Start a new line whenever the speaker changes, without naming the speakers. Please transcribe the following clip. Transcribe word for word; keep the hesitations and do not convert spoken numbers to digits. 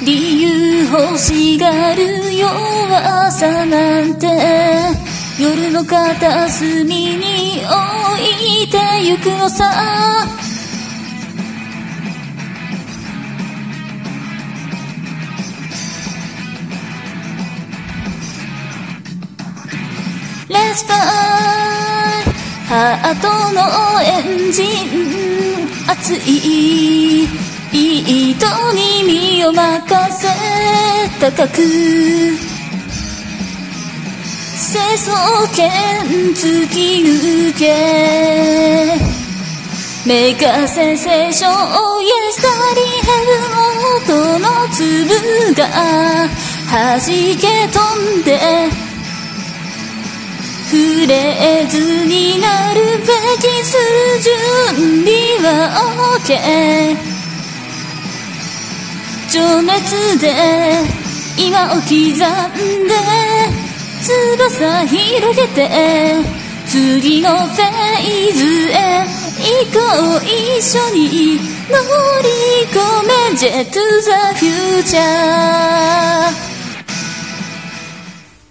理由欲しがる弱さなんて夜の片隅に置いてゆくのさ。Let's fly ハートのエンジン熱い糸に身を任せ高く成層圏突き抜けメガセンセーション Oh yes ダリヘル音の粒が弾け飛んで触れずになるべきする準備は OK 情熱で今を刻んで翼広げて次のフェーズへ行こう一緒に乗り込め Jet to the future